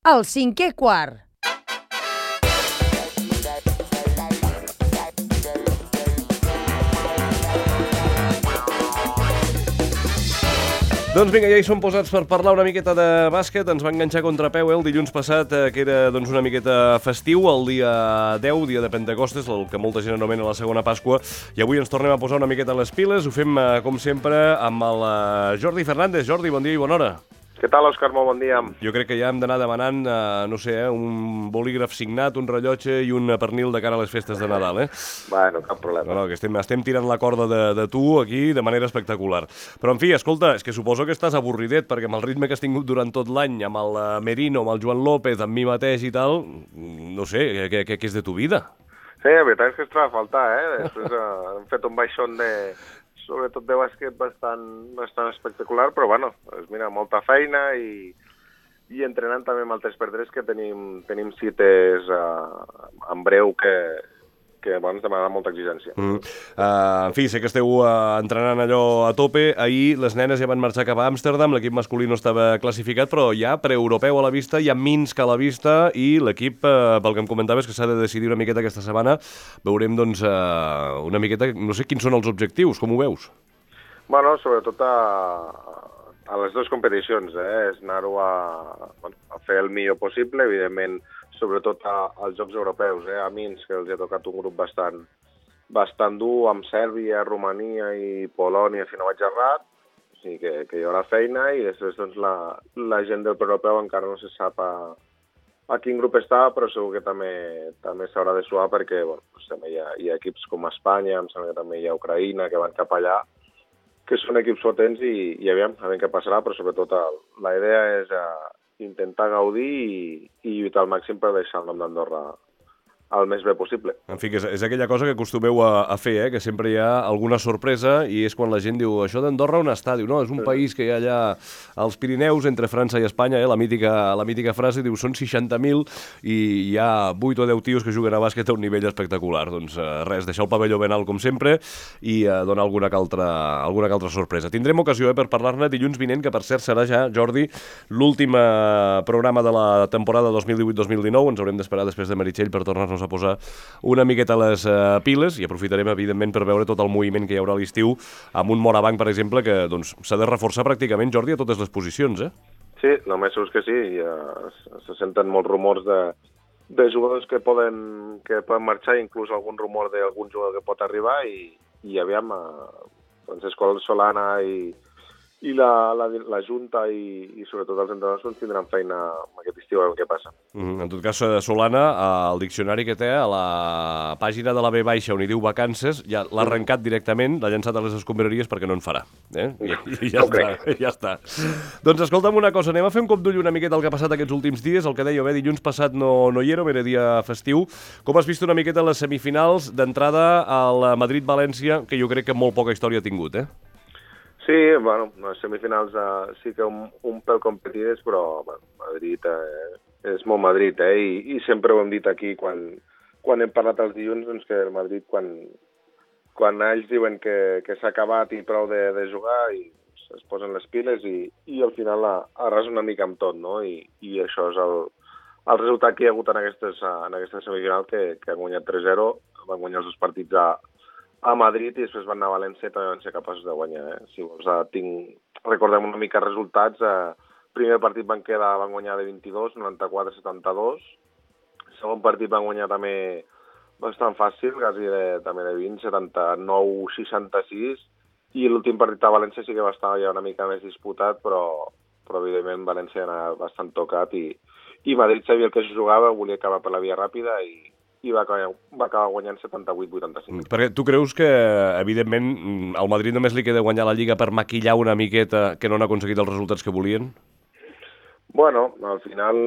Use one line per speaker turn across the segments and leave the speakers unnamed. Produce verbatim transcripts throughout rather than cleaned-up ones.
El cinquè quart.
Doncs vinga, ja hi som posats per parlar una miqueta de bàsquet. Ens va enganxar contrapeu eh, el dilluns passat, eh, que era doncs, una miqueta festiu, el dia deu, dia de Pentecostes, el que molta gent anomena la segona Pasqua, i avui ens tornem a posar una miqueta les piles. Ho fem, eh, com sempre, amb el eh, Jordi Fernández. Jordi, bon dia i bona hora.
Què tal, Òscar? Molt bon dia.
Jo crec que ja hem d'anar demanant, eh, no sé, eh, un bolígraf signat, un rellotge i un pernil de cara a les festes de Nadal, eh?
Bueno, cap problema.
No, no, que estem, estem tirant la corda de, de tu aquí de manera espectacular. Però, en fi, escolta, és que suposo que estàs avorridet, perquè amb el ritme que has tingut durant tot l'any, amb el uh, Merino, amb el Joan López, amb mi mateix i tal, no sé, què, què, què és de tu vida?
Sí, la veritat és que es troba a faltar, eh? Després uh, hem fet un baixón de... sobretot de bàsquet bastant, bastant espectacular, però bueno, pues mira, molta feina i, i entrenant també amb el tres per tres, que tenim, tenim cites uh, en breu que, que bueno, ens demana molta exigència.
Mm. Uh, en fi, sé que esteu uh, entrenant allò a tope. Ahir les nenes ja van marxar cap a Amsterdam, l'equip masculí no estava classificat, però hi ha preeuropeu a la vista, hi ha Minsk a la vista, i l'equip, uh, pel que em comentaves, que s'ha de decidir una miqueta aquesta setmana, veurem doncs uh, una miqueta, no sé quins són els objectius, com ho veus?
Bueno, sobretot a, a les dues competicions, eh? És anar-ho a, bueno, a fer el millor possible, evidentment, sobretot a, als Jocs Europeus, eh? A Minsk, que els ha tocat un grup bastant, bastant dur, amb Sèrbia, Romania i Polònia, si no vaig errat, o sigui que, que hi haurà feina, i després doncs, la, la gent del preeuropeu encara no se sap a, a quin grup està, però segur que també també s'haurà de suar, perquè bueno, doncs, també hi ha, hi ha equips com Espanya, em sembla que també hi ha Ucraïna, que van cap allà, que són equips potents, i, i aviam, a veure què passarà, però sobretot el, la idea és uh, intentar gaudir i, i lluitar al màxim per deixar el nom d'Andorra el més bé possible.
En fi, que és, és aquella cosa que acostumeu a, a fer, eh? Que sempre hi ha alguna sorpresa, i és quan la gent diu, això d'Andorra on està? Diu, no, és un sí. país que hi ha allà als Pirineus, entre França i Espanya, eh? la, mítica, la mítica frase, diu, són seixanta mil i hi ha vuit o deu tios que juguen a bàsquet a un nivell espectacular. Doncs eh, res, deixar el pavelló ben alt com sempre i eh, donar alguna que altra, alguna que altra sorpresa. Tindrem ocasió eh, per parlar-ne dilluns vinent, que per cert serà ja, Jordi, l'últim eh, programa de la temporada dos mil divuit dos mil dinou. Ens haurem d'esperar després de Meritxell per tornar-nos a posar una miqueta les uh, piles, i aprofitarem evidentment per veure tot el moviment que hi haurà a l'estiu amb un Morabanc, per exemple, que doncs, s'ha de reforçar pràcticament, Jordi, a totes les posicions, eh?
Sí, només segur que sí, i, uh, se senten molts rumors de, de jugadors que poden, que poden marxar, inclús algun rumor d'algun jugador que pot arribar, i, i aviam, uh, Francesco Solana i i la, la, la Junta i, i sobretot els entrenadors tindran feina aquest estiu, a veure què passa.
Mm, en tot cas, Solana, el diccionari que té a la pàgina de la B baixa on hi diu vacances, ja l'ha arrencat directament, l'ha llançat a les escombraries perquè no en farà. Eh? I, i ja, no està, ja està. Doncs escolta'm una cosa, anem a fer un cop d'ull una miqueta el que ha passat aquests últims dies. El que deia, bé, dilluns passat no, no hi era, era dia festiu. Com has vist una miqueta les semifinals d'entrada al Madrid-València, que jo crec que molt poca història ha tingut, eh?
Sí, bueno, les semifinals uh, sí que un, un pèl competides, però bueno, Madrid eh, és molt Madrid, eh? I, i sempre ho hem dit aquí quan, quan hem parlat els dilluns, doncs que el Madrid, quan, quan ells diuen que, que s'ha acabat i prou de, de jugar, i es posen les piles i, i al final arrasa una mica amb tot, no? I, i això és el, el resultat que hi ha hagut en aquestes, en aquestes semifinals, que, que han guanyat tres zero, van guanyar els dos partits a a Madrid i després van anar a València i també van ser capaços de guanyar. Eh? Si vols, eh, tinc... recordem una mica resultats. Eh, primer partit van quedar, van guanyar de vint-i-dos, noranta-quatre a setanta-dos. Segon partit van guanyar també bastant fàcil, quasi de, també de vint, setanta-nou a seixanta-sis. I l'últim partit a València sí que va estar ja una mica més disputat, però, però evidentment València anava bastant tocat i, i Madrid sabia el que es jugava, volia acabar per la via ràpida i i va acabar, va acabar guanyant setanta-vuit a vuitanta-cinc.
Perquè tu creus que, evidentment, al Madrid només li queda guanyar la Lliga per maquillar una miqueta que no han aconseguit els resultats que volien?
Bueno, al final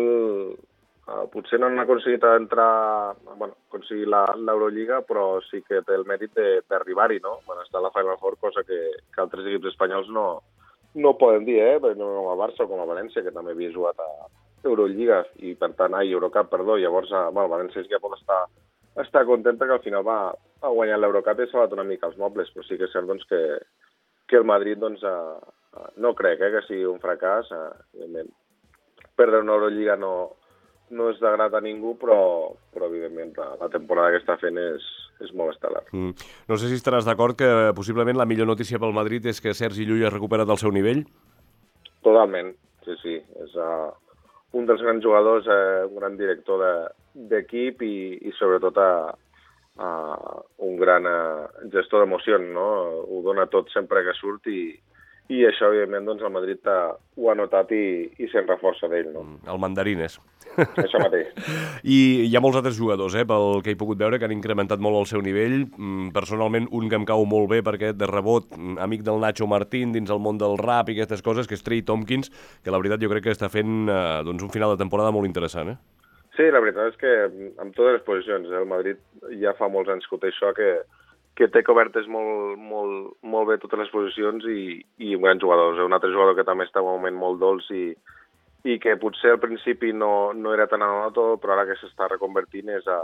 eh, potser no han aconseguit entrar, bueno, aconseguir l'Eurolliga, però sí que té el mèrit d'arribar-hi, no? Bueno, està a la Final Four, cosa que, que altres equips espanyols no, no poden dir, eh? No com a Barça o com a València, que també havia jugat a Eurolliga i, per tant, ai, Eurocup, perdó, llavors, bueno, València ja pot estar, estar contenta que al final va a guanyar l'Eurocup i s'ha salvat una mica els mobles, però sí que és cert doncs, que, que el Madrid, doncs, eh, no crec eh, que sigui un fracàs, eh, evidentment. Perdre una Eurolliga no, no és d'agradar a ningú, però, però evidentment la, la temporada que està fent és, és molt estel·lar.
Mm. No sé si estaràs d'acord que possiblement la millor notícia pel Madrid és que Sergi Llull ha recuperat el seu nivell?
Totalment, sí, sí. És uh, un dels grans jugadors, uh, un gran director d'equip de, i, i sobretot uh, uh, un gran uh, gestor d'emocions, no? Ho dona tot sempre que surt i, i això, evidentment, doncs, el Madrid ho ha notat i, i se'n reforça d'ell, no?
El mandarines.
Això mateix.
I hi ha molts altres jugadors, eh, pel que he pogut veure, que han incrementat molt el seu nivell. Personalment, un que em cau molt bé perquè de rebot, amic del Nacho Martín dins el món del rap i aquestes coses, que és Trey Tompkins, que la veritat jo crec que està fent eh, doncs un final de temporada molt interessant, eh?
Sí, la veritat és que amb totes les posicions, eh, el Madrid ja fa molts anys que ho té això, que, que té cobertes molt, molt, molt bé totes les posicions i, i un gran jugador. Un altre jugador que també està en un moment molt dolç i, i que potser al principi no, no era tan anoto, però ara que s'està reconvertint és a,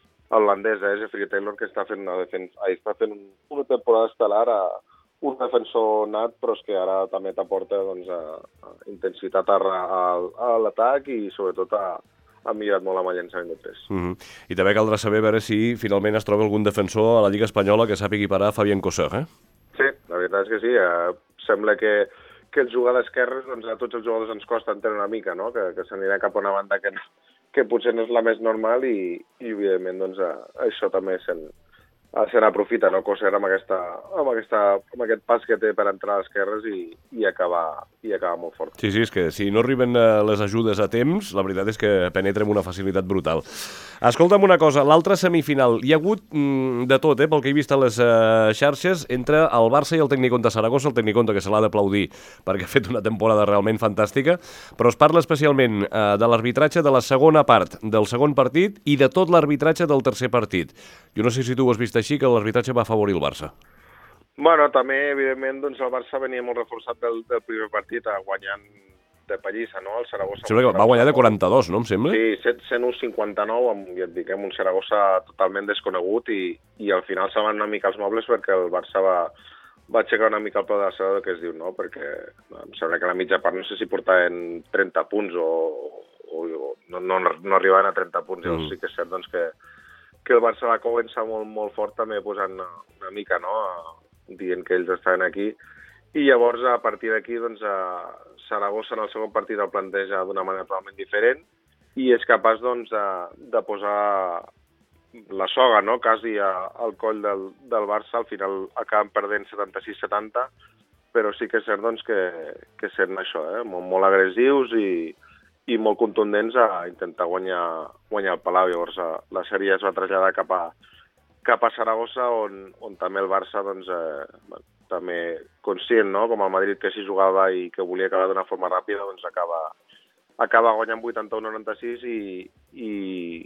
a l'holandès, eh? Jeffrey Taylor, que està fent una, defensa, està fent una temporada estel·lar, a un defensor nat, però és que ara també t'aporta doncs, a, a intensitat a, a, a l'atac i sobretot a ha millorat molt amb el llançament de tres.
Mm -hmm. I també caldrà saber veure si finalment es troba algun defensor a la Lliga Espanyola que sàpigui parar Fabien Cosseur, eh?
Sí, la veritat és que sí. Eh, sembla que, que el jugar d'esquerres, doncs a tots els jugadors ens costa entendre una mica, no? Que, que s'anirà cap a una banda que, que potser no és la més normal i, i evidentment, doncs, a, això també se'n se n'aprofita, no? Cosseur amb, aquesta, amb, aquesta, amb aquest pas que té per entrar a l'esquerres i, i, acabar, i acabar molt fort.
Sí, sí, és que si no arriben les ajudes a temps, la veritat és que penetra amb una facilitat brutal. Escolta'm una cosa, l'altra semifinal, hi ha hagut mm, de tot, eh, pel que he vist a les uh, xarxes, entre el Barça i el Tecnicón de Saragossa, el Tecnicón que se l'ha d'aplaudir perquè ha fet una temporada realment fantàstica, però es parla especialment uh, de l'arbitratge de la segona part del segon partit i de tot l'arbitratge del tercer partit. Jo no sé si tu ho has vist així, que l'arbitratge va afavorir el Barça.
Bueno, també, evidentment, doncs el Barça venia molt reforçat del, del primer partit, guanyant de pallissa, no? El Saragossa...
Sembla que va guanyar de quaranta-dos, no, em sembla?
Sí, cent u cinquanta-nou, amb, ja et dic, amb un Saragossa totalment desconegut i, i al final se van una mica els mobles perquè el Barça va, va aixecar una mica el peu de l'acelerador, que es diu, no? Perquè em sembla que a la mitja part no sé si portaven trenta punts o, o, o no, no, no arribaven a trenta punts. Mm. Llavors sí que és cert, doncs, que que el Barça va començar molt, molt fort també posant una, una mica, no?, dient que ells estaven aquí, i llavors a partir d'aquí doncs a Saragossa en el segon partit el planteja d'una manera totalment diferent i és capaç doncs de, de posar la soga, no?, quasi a, al coll del, del Barça. Al final acaben perdent setanta-sis setanta, però sí que és cert doncs que, que sent això, eh?, molt, molt agressius i i molt contundents a intentar guanyar, guanyar el Palau. Llavors la sèrie es va traslladar cap a, cap a Saragossa, on, on també el Barça, doncs, eh, també conscient, no?, com el Madrid, que s'hi jugava i que volia acabar d'una forma ràpida, doncs acaba, acaba guanyant vuitanta-u noranta-sis i, i,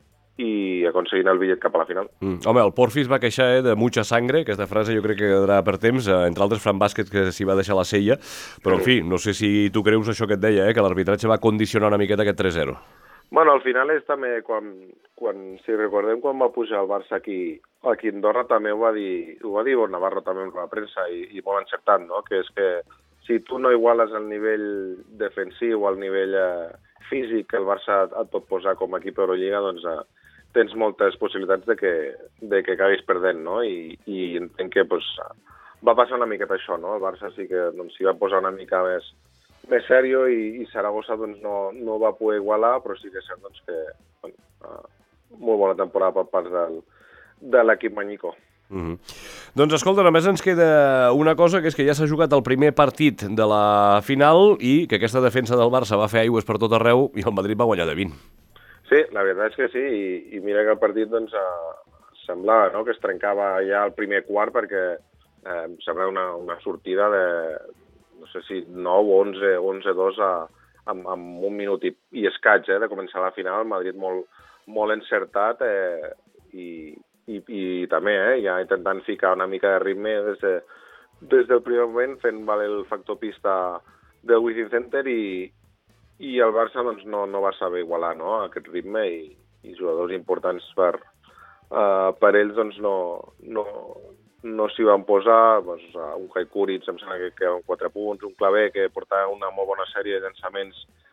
i aconseguint el bitllet cap a la final.
Mm. Home, el Porfi es va queixar eh, de mucha sangre, aquesta frase jo crec que quedarà per temps, eh, entre altres Fran Vázquez, que s'hi va deixar la sella, però en fi, no sé si tu creus això que et deia, eh, que l'arbitratge va condicionar una miqueta aquest tres zero.
Bueno, al final és també, quan, quan si recordem quan va pujar el Barça aquí, aquí a Andorra, també ho va dir, ho va dir Bon Navarro també en la premsa i, i molt encertat, no?, que és que si tu no iguales el nivell defensiu, el nivell eh, físic que el Barça et pot posar com a equip Eurolliga, doncs eh, tens moltes possibilitats de que, de que acabis perdent, no? I, i entenc que pues, va passar una miqueta això, no? El Barça sí que doncs, s'hi va posar una mica més, més sèrio i, i Saragossa doncs, no, no va poder igualar, però sí que és cert doncs, que bueno, uh, molt bona temporada per part del, de l'equip Mañico.
Mm-hmm. Doncs escolta, només ens queda una cosa, que és que ja s'ha jugat el primer partit de la final i que aquesta defensa del Barça va fer aigües per tot arreu i el Madrid va guanyar de vint.
Sí, la veritat és que sí, i, i mira que el partit doncs, eh, semblava, no?, que es trencava ja el primer quart perquè eh, em sembla una, una sortida de, no sé si nou o onze, onze dos a, amb, amb un minut i, i escaig eh, de començar la final, el Madrid molt, molt encertat eh, i, i, i també eh, ja intentant ficar una mica de ritme des, de, des del primer moment, fent valer el factor pista del Wizzing Center i i el Barça doncs, no, no va saber igualar, no?, aquest ritme i, i jugadors importants per, uh, per ells doncs, no, no, no s'hi van posar. Doncs, un Kai Kuric em sembla que quedaven quatre punts, un Clavé que portava una molt bona sèrie de llançaments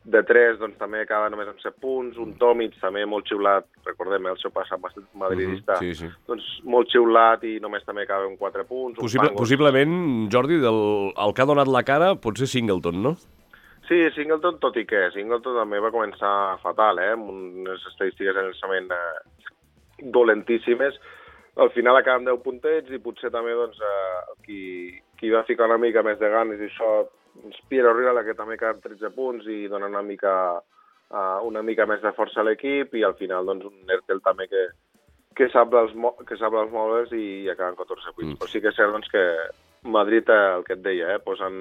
de tres doncs, també acaba només amb set punts, un Tomic també molt xiulat, recordem el seu passat madridista,
mm-hmm, sí, sí.
doncs molt xiulat i només també acaba amb quatre punts.
Possible, possiblement, Jordi, del, el que ha donat la cara pot ser Singleton, no?
Sí, Singleton, tot i que Singleton també va començar fatal, eh? amb unes estadístiques de llançament eh, dolentíssimes. Al final acaba amb deu puntets i potser també doncs, eh, qui, qui va ficar una mica més de ganes i això, Piero Riala, que també acaba amb tretze punts i dona una mica, uh, una mica més de força a l'equip, i al final doncs, un Ertel també que, que sap els, que sap els mobles i, i acaba amb catorze punts. Mm. Però sí que és cert doncs, que Madrid, el que et deia, eh, posen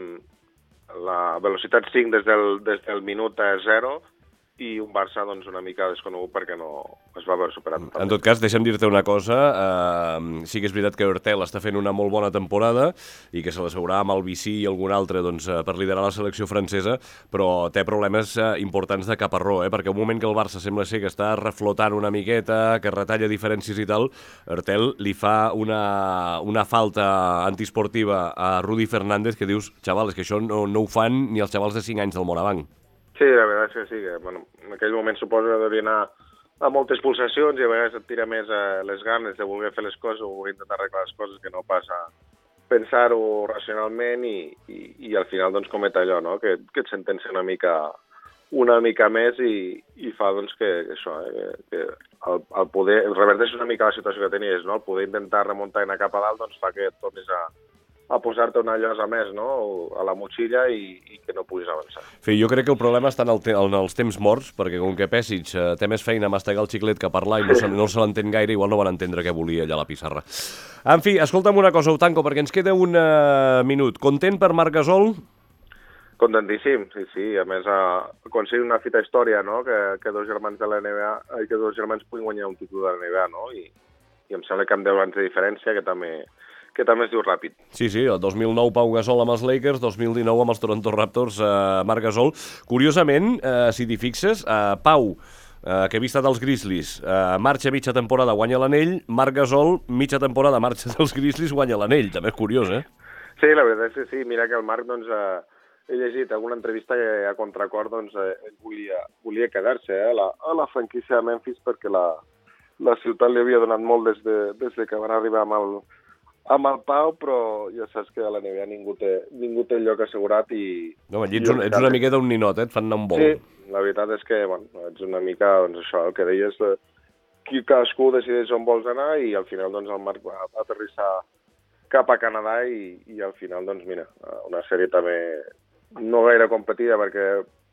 la velocitat cinc des del, des del minut zero, i un Barça doncs, una mica desconegut perquè no es va haver superat.
En tot cas, deixa'm dir-te una cosa, eh, sí que és veritat que Hurtel està fent una molt bona temporada i que se l'asseurà amb el Vichy i algun altre doncs, per liderar la selecció francesa, però té problemes eh, importants de caparró, eh, perquè un moment que el Barça sembla ser que està reflotant una miqueta, que retalla diferències i tal, Hurtel li fa una, una falta antiesportiva a Rudi Fernández que dius, xaval, és que això no, no ho fan ni els xavals de cinc anys del Morabanc.
Sí, la veritat és que sí, que bueno, en aquell moment suposo que hauria anar a moltes pulsacions i a vegades et tira més eh, les ganes de voler fer les coses o voler intentar arreglar les coses que no passa pensar-ho racionalment i, i, i al final doncs comet allò, no? que, que et sentencia una mica una mica més i, i fa doncs, que, que això, eh, que el, el poder, el reverteix una mica la situació que tenies, no? El poder intentar remuntar i anar cap a dalt doncs, fa que et tornis a a posar-te una llosa més, no?, a la motxilla i, i que no puguis avançar.
Sí, jo crec que el problema està en, el te en els temps morts, perquè com que Pesic eh, té més feina a mastegar el xiclet que a parlar i no se, no se l'entén gaire, igual no van entendre què volia allà a la pissarra. En fi, escolta'm una cosa, Utanco, perquè ens queda un uh, minut. Content per Marc Gasol?
Contentíssim, sí, sí. A més, a aconseguir una fita història, no?, que, que dos germans de la N B A, que dos germans puguin guanyar un títol de la N B A, no?, i, i em sembla que amb deu anys de diferència, que també... que també es diu ràpid.
Sí, sí, el dos mil nou Pau Gasol amb els Lakers, dos mil dinou amb els Toronto Raptors, eh, Marc Gasol. Curiosament, eh, si t'hi fixes, eh, Pau, eh, que havia estat als Grizzlies, eh, marxa mitja temporada, guanya l'anell, Marc Gasol, mitja temporada, marxa dels Grizzlies, guanya l'anell. També és curiós, eh?
Sí, la veritat és que sí. Mira que el Marc, doncs, eh, he llegit alguna entrevista que a contracor, doncs, eh, ell volia, volia quedar-se eh, a, la, a la franquícia de Memphis perquè la, la ciutat li havia donat molt des de, des de que van arribar amb el amb el Pau, però ja saps que a la N B A ningú té, ningú té lloc assegurat i...
No, allí ets, un, ets una miqueta un ninot, eh? Et fan anar un vol.
Sí, la veritat és que, bueno, ets una mica, doncs això, el que deies, de, qui cadascú decideix on vols anar i al final, doncs, el Marc va aterrissar cap a Canadà i, i al final, doncs, mira, una sèrie també no gaire competida perquè...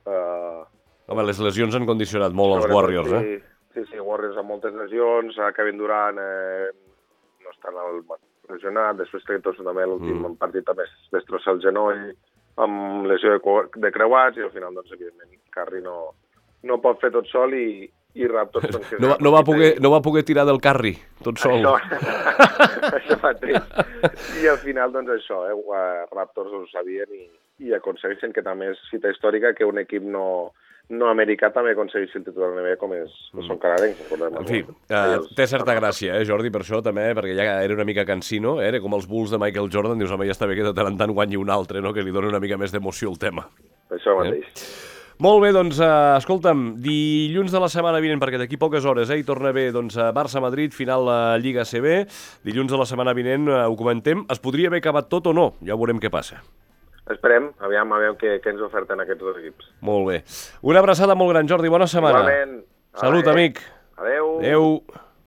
Eh,
Home, les lesions han condicionat molt els Warriors,
sí, eh? Sí, sí, Warriors amb moltes lesions, Kevin Durant eh, no està en el... lesionat, després Trey Thompson també l'últim mm. partit també es destrossa el genoll amb lesió de, de creuats i al final, doncs, evidentment, Curry no, no pot fer tot sol i, i Raptors... Doncs,
no, no, va poder, no va poder tirar del Curry tot sol.
Això, això fa trist. I al final, doncs, això, eh, Raptors ho sabien i, i aconsegueixen que també és fita històrica que un equip no... no americà també aconsegueixi el títol de la N B A com és, mm. són canadencs.
En fi, uh, té certa gràcia, eh, Jordi, per això també, perquè ja era una mica cansino, eh, era com els Bulls de Michael Jordan, dius, home, ja està bé que de tant en tant guanyi un altre, no?, que li doni una mica més d'emoció al tema.
Això mateix.
Eh? Molt bé, doncs, uh, escolta'm, dilluns de la setmana vinent, perquè d'aquí poques hores, eh, hi torna bé, doncs, Barça-Madrid, final de la Lliga A C B, dilluns de la setmana vinent uh, ho comentem, es podria haver acabat tot o no, ja veurem què passa.
Esperem, aviam, aviam què, què ens oferten aquests dos equips.
Molt bé. Una abraçada molt gran, Jordi, bona setmana.
Igualment.
Salut, amic.
Adéu.
Adéu.